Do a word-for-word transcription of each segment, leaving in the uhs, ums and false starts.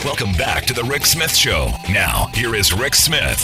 Welcome back to the Rick Smith Show. Now, here is Rick Smith.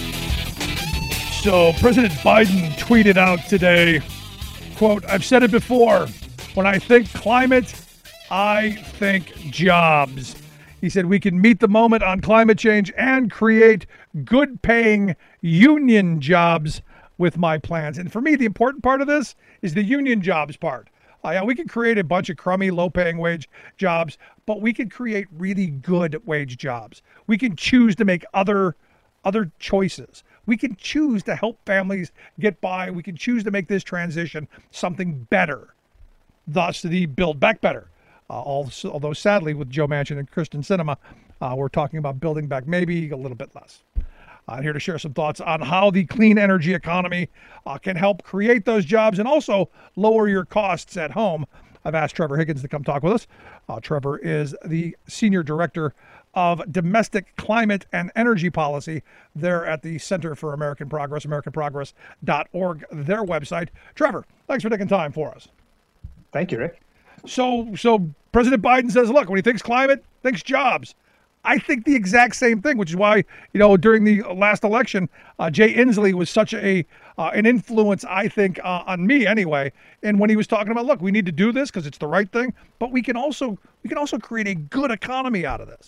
So, President Biden tweeted out today, quote, "I've said it before. When I think climate, I think jobs." He said we can meet the moment on climate change and create good-paying union jobs with my plans. And for me, the important part of this is the union jobs part. Uh, yeah, we can create a bunch of crummy, low-paying wage jobs, but we can create really good wage jobs. We can choose to make other other choices. We can choose to help families get by. We can choose to make this transition something better. Thus, the Build Back Better. Uh, also, although sadly, with Joe Manchin and Kristen Sinema, uh, we're talking about building back maybe a little bit less. I'm here to share some thoughts on how the clean energy economy uh, can help create those jobs and also lower your costs at home. I've asked Trevor Higgins to come talk with us. Uh, Trevor is the Senior Director of Domestic Climate and Energy Policy there at the Center for American Progress, american progress dot org, their website. Trevor, thanks for taking time for us. Thank you, Rick. So, so President Biden says, look, when he thinks climate, thinks jobs. I think the exact same thing, which is why, you know, during the last election, uh, Jay Inslee was such a uh, an influence, I think, uh, on me anyway. And when he was talking about, look, we need to do this because it's the right thing, but we can also we can also create a good economy out of this.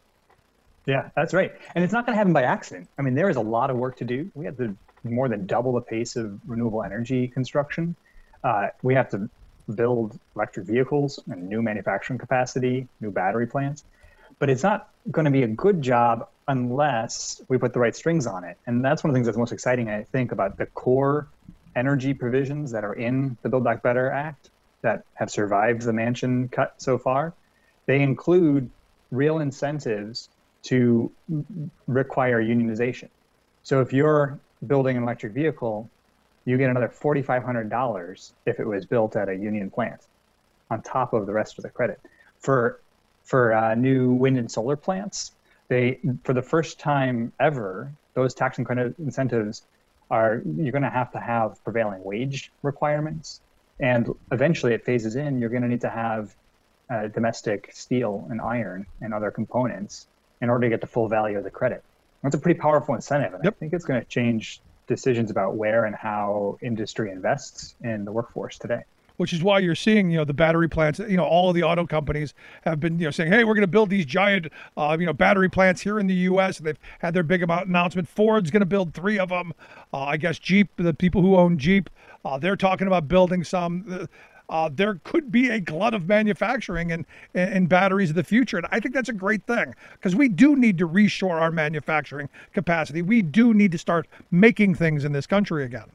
Yeah, that's right. And it's not going to happen by accident. I mean, there is a lot of work to do. We have to more than double the pace of renewable energy construction. Uh, we have to build electric vehicles and new manufacturing capacity, new battery plants. But it's not going to be a good job unless we put the right strings on it. And that's one of the things that's most exciting, I think, about the core energy provisions that are in the Build Back Better Act that have survived the Manchin cut so far. They include real incentives to require unionization. So if you're building an electric vehicle, you get another four thousand five hundred dollars if it was built at a union plant on top of the rest of the credit. For For uh, new wind and solar plants, they, for the first time ever, those tax and credit incentives are, you're going to have to have prevailing wage requirements. And eventually it phases in, you're going to need to have uh, domestic steel and iron and other components in order to get the full value of the credit. That's a pretty powerful incentive. And yep. I think it's going to change decisions about where and how industry invests in the workforce today. Which is why you're seeing, you know, the battery plants, you know, all of the auto companies have been, you know, saying, hey, we're going to build these giant, uh, you know, battery plants here in the U S. And they've had their big announcement. Ford's going to build three of them. Uh, I guess Jeep, the people who own Jeep, uh, they're talking about building some. Uh, there could be a glut of manufacturing and, and batteries of the future. And I think that's a great thing because we do need to reshore our manufacturing capacity. We do need to start making things in this country again.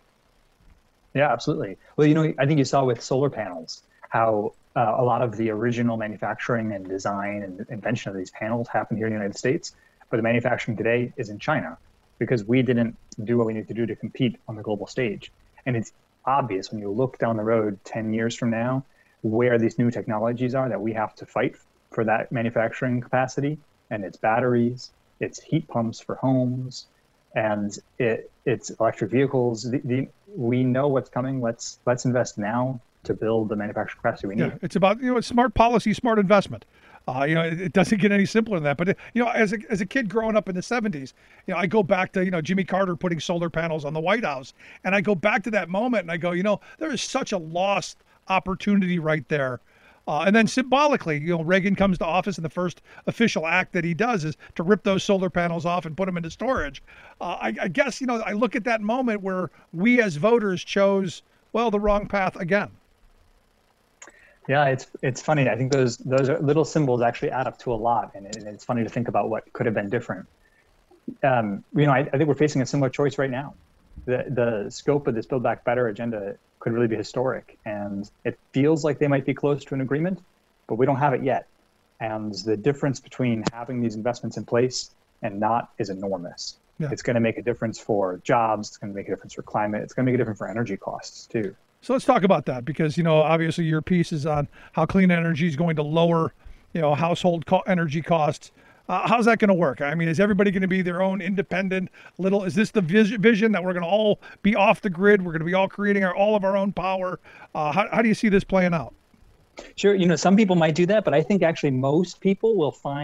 Yeah, absolutely. Well, you know, I think you saw with solar panels how uh, a lot of the original manufacturing and design and invention of these panels happened here in the United States, but the manufacturing today is in China because we didn't do what we need to do to compete on the global stage. And it's obvious when you look down the road ten years from now where these new technologies are that we have to fight for that manufacturing capacity. And it's batteries, it's heat pumps for homes, and it it's electric vehicles. The, the, we know what's coming. Let's let's invest now to build the manufacturing capacity we need. Yeah, it's about, you know, it's smart policy, smart investment. Uh, you know, it, it doesn't get any simpler than that. But, it, you know, as a, as a kid growing up in the seventies, you know, I go back to, you know, Jimmy Carter putting solar panels on the White House. And I go back to that moment and I go, you know, there is such a lost opportunity right there. Uh, and then symbolically, you know, Reagan comes to office and the first official act that he does is to rip those solar panels off and put them into storage. Uh, I, I guess, you know, I look at that moment where we as voters chose, well, the wrong path again. Yeah, it's it's funny. I think those those little symbols actually add up to a lot. And, it, and it's funny to think about what could have been different. Um, you know, I, I think we're facing a similar choice right now. The, the scope of this Build Back Better agenda could really be historic. And it feels like they might be close to an agreement, but we don't have it yet. And the difference between having these investments in place and not is enormous. Yeah. It's going to make a difference for jobs. It's going to make a difference for climate. It's going to make a difference for energy costs, too. So let's talk about that because, you know, obviously your piece is on how clean energy is going to lower, you know, household co- energy costs. Uh, how's that going to work? I mean, is everybody going to be their own independent little, is this the vis- vision that we're going to all be off the grid? We're going to be all creating our, all of our own power. Uh, how, how do you see this playing out? Sure. You know, some people might do that, but I think actually most people will find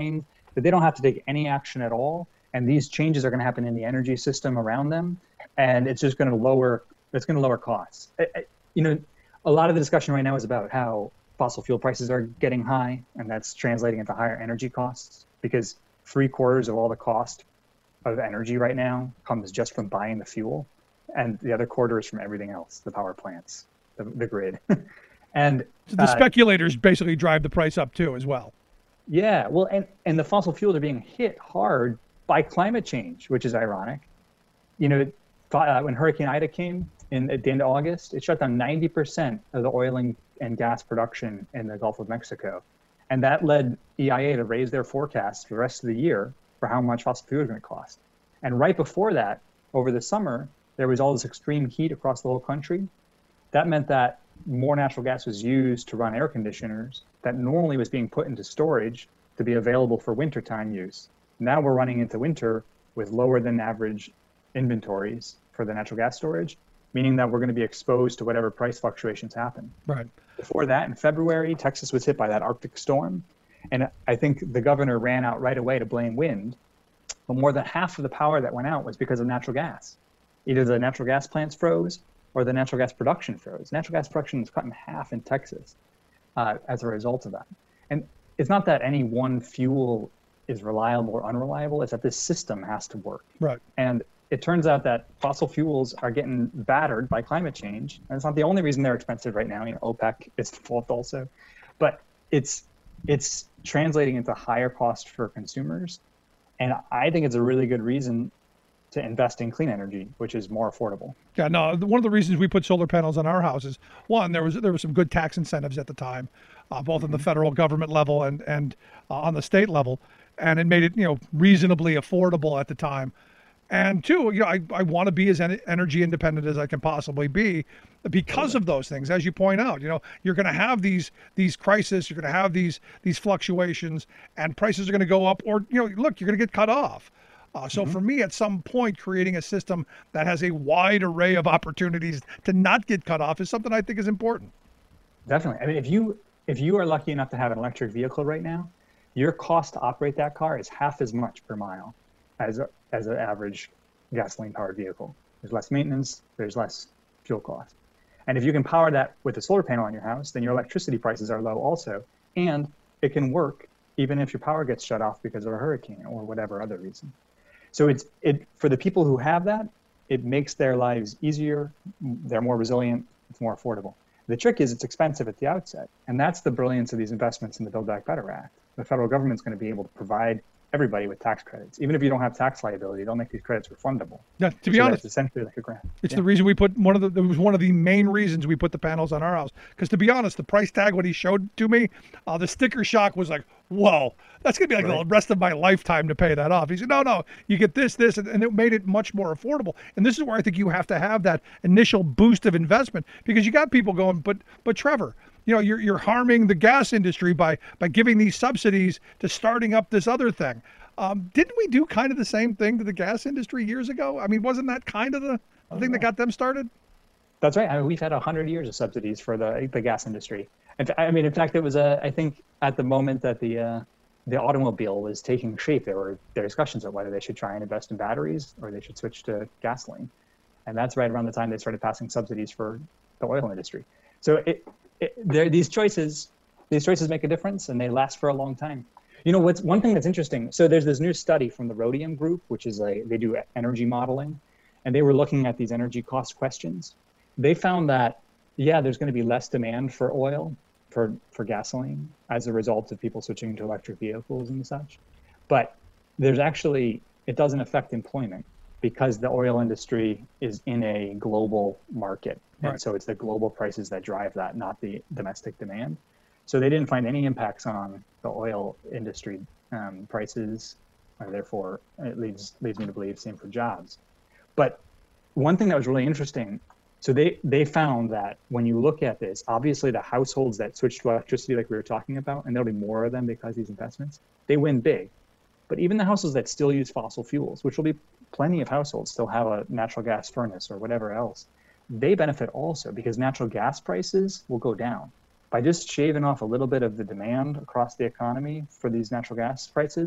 that they don't have to take any action at all. And these changes are going to happen in the energy system around them. And it's just going to lower, it's going to lower costs. I, I, you know, a lot of the discussion right now is about how fossil fuel prices are getting high, and that's translating into higher energy costs, because three quarters of all the cost of energy right now comes just from buying the fuel, and the other quarter is from everything else, the power plants, the, the grid. and so the uh, speculators basically drive the price up too as well. Yeah, well, and, and the fossil fuels are being hit hard by climate change, which is ironic. You know, uh, when Hurricane Ida came in at the end of August, it shut down ninety percent of the oil and, and gas production in the Gulf of Mexico. And that led E I A to raise their forecast for the rest of the year for how much fossil fuel is going to cost. And right before that, over the summer, there was all this extreme heat across the whole country. That meant that more natural gas was used to run air conditioners that normally was being put into storage to be available for wintertime use. Now we're running into winter with lower than average inventories for the natural gas storage, meaning that we're going to be exposed to whatever price fluctuations happen. Right. Before that, in February, Texas was hit by that Arctic storm. And I think the governor ran out right away to blame wind. But more than half of the power that went out was because of natural gas. Either the natural gas plants froze or the natural gas production froze. Natural gas production was cut in half in Texas uh, as a result of that. And it's not that any one fuel is reliable or unreliable, it's that this system has to work. Right. And it turns out that fossil fuels are getting battered by climate change. And it's not the only reason they're expensive right now. You know, OPEC is involved also. But it's it's translating into higher cost for consumers. And I think it's a really good reason to invest in clean energy, which is more affordable. Yeah, no, one of the reasons we put solar panels on our houses, one, there was there was some good tax incentives at the time, uh, both in the federal government level and and uh, on the state level, and it made it, you know, reasonably affordable at the time. And two, you know, I, I want to be as en- energy independent as I can possibly be because of those things. As you point out, you know, you're going to have these these crises, you're going to have these these fluctuations, and prices are going to go up, or, you know, look, you're going to get cut off. Uh, so mm-hmm. for me, at some point, creating a system that has a wide array of opportunities to not get cut off is something I think is important. Definitely. I mean, if you if you are lucky enough to have an electric vehicle right now, your cost to operate that car is half as much per mile as a, as an average gasoline-powered vehicle. There's less maintenance, there's less fuel cost. And if you can power that with a solar panel on your house, then your electricity prices are low also, and it can work even if your power gets shut off because of a hurricane or whatever other reason. So it's it for the people who have that, it makes their lives easier, they're more resilient, it's more affordable. The trick is it's expensive at the outset, and that's the brilliance of these investments in the Build Back Better Act. The federal government's going to be able to provide everybody with tax credits. Even if you don't have tax liability, they'll make these credits refundable. Yeah, to be so honest, that's essentially like a grant. It's yeah. the reason we put one of the, it was one of the main reasons we put the panels on our house. Because to be honest, the price tag, what he showed to me, uh, the sticker shock was like, whoa, that's going to be like right. the rest of my lifetime to pay that off. He said, no, no, you get this, this, and, and it made it much more affordable. And this is where I think you have to have that initial boost of investment, because you got people going, but, but Trevor, you know, you're, you're harming the gas industry by, by giving these subsidies to starting up this other thing. Um, didn't we do kind of the same thing to the gas industry years ago? I mean, wasn't that kind of the, the oh, thing yeah. that got them started? That's right. I mean, we've had a hundred years of subsidies for the the gas industry. And I mean, in fact, it was a, I think at the moment that the uh, the automobile was taking shape, there were there were discussions of whether they should try and invest in batteries or they should switch to gasoline. And that's right around the time they started passing subsidies for the oil industry. So it, it there these choices, these choices make a difference, and they last for a long time. You know, what's one thing that's interesting. So there's this new study from the Rhodium Group, which is a, they do energy modeling, and they were looking at these energy cost questions. They found that, yeah, there's going to be less demand for oil, for, for gasoline, as a result of people switching to electric vehicles and such. But there's actually, it doesn't affect employment because the oil industry is in a global market. Right. And so it's the global prices that drive that, not the domestic demand. So they didn't find any impacts on the oil industry um, prices, and therefore it leads leads me to believe same for jobs. But one thing that was really interesting, so they, they found that when you look at this, obviously the households that switch to electricity like we were talking about, and there'll be more of them because of these investments, they win big. But even the households that still use fossil fuels, which will be plenty of households still have a natural gas furnace or whatever else, they benefit also because natural gas prices will go down. By just shaving off a little bit of the demand across the economy for these natural gas prices,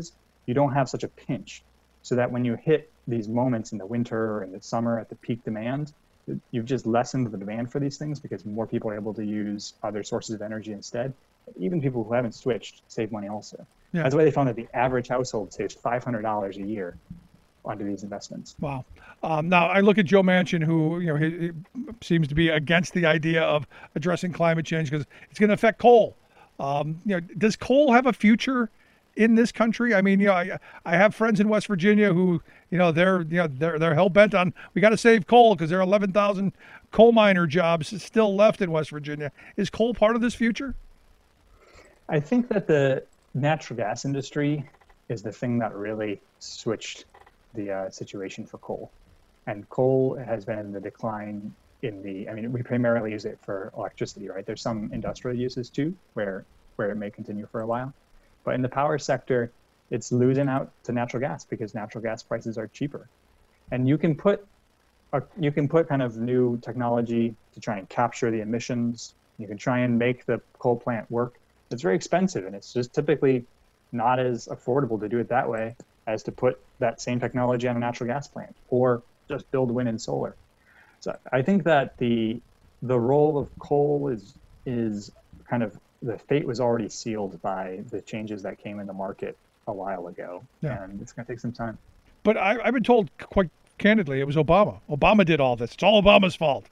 you don't have such a pinch, so that when you hit these moments in the winter and the summer at the peak demand, you've just lessened the demand for these things because more people are able to use other sources of energy instead. Even people who haven't switched save money also. Yeah. That's why they found that the average household saves five hundred dollars a year onto these investments. Wow. Um, now I look at Joe Manchin, who you know he, he seems to be against the idea of addressing climate change because it's going to affect coal. Um, you know, does coal have a future in this country? I mean, you know, I, I have friends in West Virginia who, you know, they're you know they're they're hell bent on we got to save coal because there are eleven thousand coal miner jobs still left in West Virginia. Is coal part of this future? I think that the natural gas industry is the thing that really switched the uh, situation for coal. And coal has been in the decline in the, I mean, we primarily use it for electricity, right? There's some industrial uses too, where, where it may continue for a while. But in the power sector, it's losing out to natural gas because natural gas prices are cheaper. And you can put, a, you can put kind of new technology to try and capture the emissions. You can try and make the coal plant work. It's very expensive, and it's just typically not as affordable to do it that way as to put that same technology on a natural gas plant or just build wind and solar. So I think that the the role of coal is is kind of, the fate was already sealed by the changes that came in the market a while ago, yeah. And it's going to take some time. But I, I've been told quite candidly it was Obama. Obama did all this. It's all Obama's fault.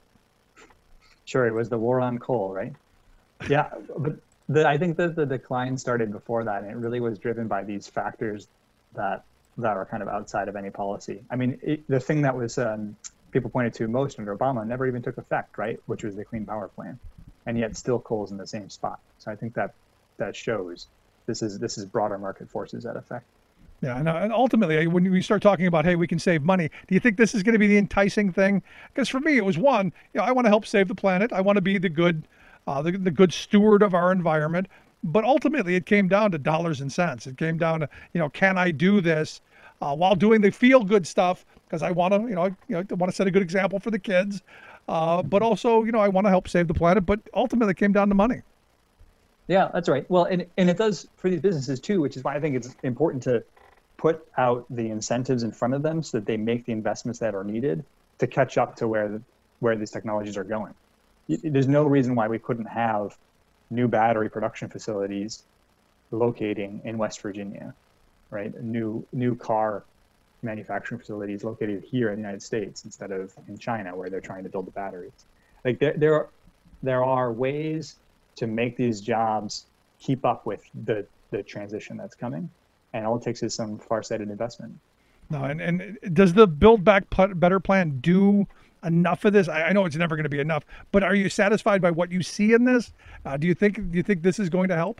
Sure, it was the war on coal, right? Yeah, but The, I think that the decline started before that, and it really was driven by these factors that that are kind of outside of any policy. I mean, it, the thing that was um, people pointed to most under Obama never even took effect, right? Which was the Clean Power Plan, and yet still coal's in the same spot. So I think that that shows this is this is broader market forces at effect. Yeah, and, uh, and ultimately, when we start talking about, hey, we can save money, do you think this is going to be the enticing thing? Because for me, it was one, you know, I want to help save the planet. I want to be the good. Uh, the, the good steward of our environment. But ultimately, it came down to dollars and cents. It came down to, you know, can I do this uh, while doing the feel-good stuff? Because I want to, you know, you know, I want to set a good example for the kids. Uh, but also, you know, I want to help save the planet. But ultimately, it came down to money. Yeah, that's right. Well, and, and it does for these businesses, too, which is why I think it's important to put out the incentives in front of them so that they make the investments that are needed to catch up to where the, where these technologies are going. There's no reason why we couldn't have new battery production facilities locating in West Virginia, right? New new car manufacturing facilities located here in the United States instead of in China, where they're trying to build the batteries. Like there there are, there are ways to make these jobs keep up with the the transition that's coming, and all it takes is some far-sighted investment. No, and, and does the Build Back Better plan do enough of this? I, I know it's never going to be enough, but are you satisfied by what you see in this? Uh, do you think do you think this is going to help?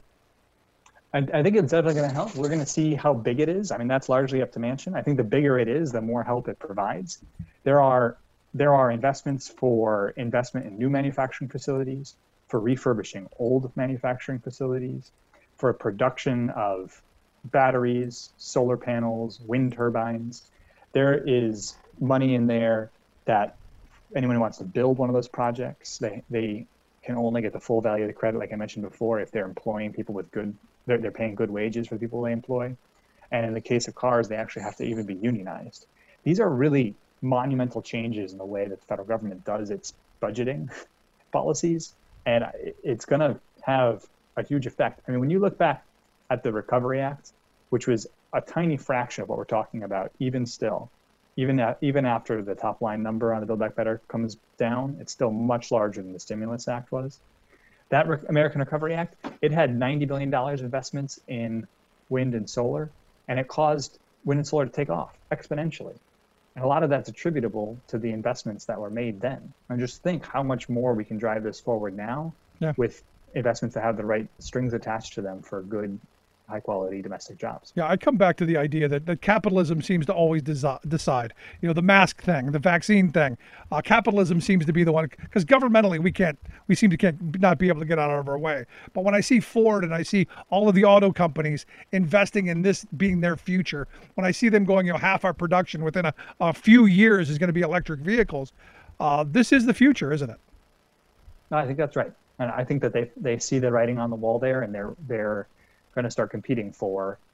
I, I think it's definitely going to help. We're going to see how big it is. I mean, that's largely up to Manchin. I think the bigger it is, the more help it provides. There are there are investments for investment in new manufacturing facilities, for refurbishing old manufacturing facilities, for production of batteries, solar panels, wind turbines. There is money in there that anyone who wants to build one of those projects, they, they can only get the full value of the credit, like I mentioned before, if they're employing people with good, they're, they're paying good wages for the people they employ. And in the case of cars, they actually have to even be unionized. These are really monumental changes in the way that the federal government does its budgeting policies. And it's going to have a huge effect. I mean, when you look back at the Recovery Act, which was a tiny fraction of what we're talking about, even still, even at, even after the top line number on the Build Back Better comes down, it's still much larger than the Stimulus Act was. That Re- American Recovery Act, it had ninety billion dollars investments in wind and solar, and it caused wind and solar to take off exponentially. And a lot of that's attributable to the investments that were made then. And just think how much more we can drive this forward now yeah. with investments that have the right strings attached to them for good, high quality domestic jobs. Yeah, I come back to the idea that, that capitalism seems to always desi- decide. You know, the mask thing, the vaccine thing. Uh, capitalism seems to be the one, because governmentally we can't, we seem to can't not be able to get out of our way. But when I see Ford and I see all of the auto companies investing in this being their future, when I see them going, you know, half our production within a, a few years is going to be electric vehicles, uh, this is the future, isn't it? No, I think that's right. And I think that they they see the writing on the wall there, and they're they're going to start competing for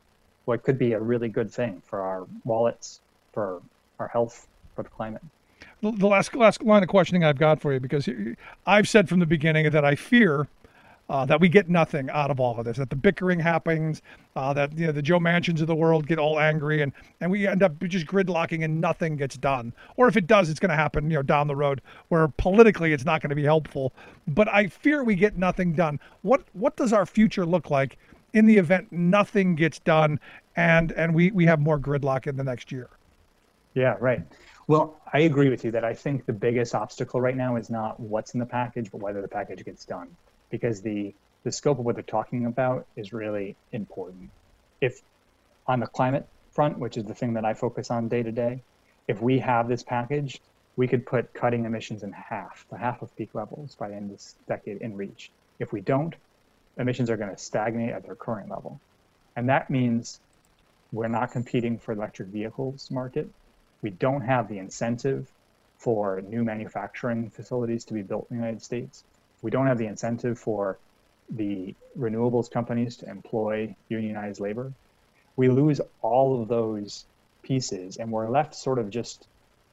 what could be a really good thing for our wallets, for our health, for the climate. The last last line of questioning I've got for you, because I've said from the beginning that I fear uh, that we get nothing out of all of this, that the bickering happens, uh, that you know the Joe Manchins of the world get all angry, and, and we end up just gridlocking and nothing gets done. Or if it does, it's going to happen, you know, down the road where politically it's not going to be helpful. But I fear we get nothing done. What what does our future look like in the event nothing gets done and and we, we have more gridlock in the next year? Yeah, right. Well, I agree with you that I think the biggest obstacle right now is not what's in the package, but whether the package gets done, because the, the scope of what they're talking about is really important. If on the climate front, which is the thing that I focus on day to day, if we have this package, we could put cutting emissions in half, to half of peak levels by the end of this decade in reach. If we don't, emissions are going to stagnate at their current level. And that means we're not competing for the electric vehicles market. We don't have the incentive for new manufacturing facilities to be built in the United States. We don't have the incentive for the renewables companies to employ unionized labor. We lose all of those pieces, and we're left sort of just,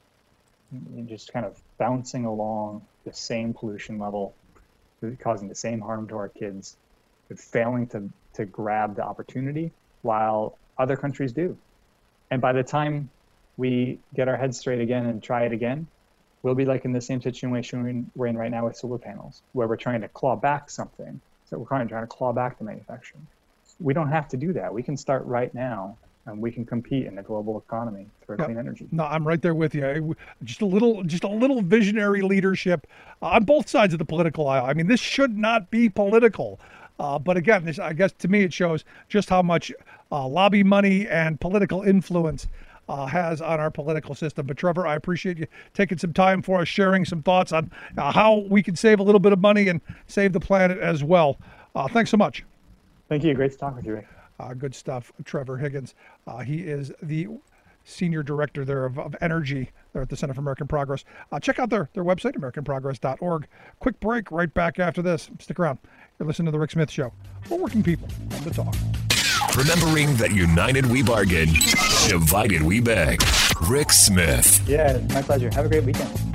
just kind of bouncing along the same pollution level, causing the same harm to our kids, but failing to, to grab the opportunity while other countries do. And by the time we get our heads straight again and try it again, we'll be like in the same situation we're in right now with solar panels, where we're trying to claw back something. So we're trying to claw back the manufacturing. We don't have to do that. We can start right now, and we can compete in the global economy for Yep. clean energy. No, I'm right there with you. Just a little, just a little visionary leadership uh, on both sides of the political aisle. I mean, this should not be political. Uh, but again, this, I guess to me, it shows just how much uh, lobby money and political influence Uh, has on our political system. But Trevor, I appreciate you taking some time for us, sharing some thoughts on uh, how we can save a little bit of money and save the planet as well. Uh, thanks so much. Thank you. Great to talk with you, Rick. Uh, good stuff. Trevor Higgins. Uh, he is the senior director there of, of energy there at the Center for American Progress. Uh, check out their, their website, american progress dot org. Quick break right back after this. Stick around. You're listening to The Rick Smith Show. For working people on the talk. Remembering that united we bargain, divided we beg. Rick Smith. Yeah, my pleasure. Have a great weekend.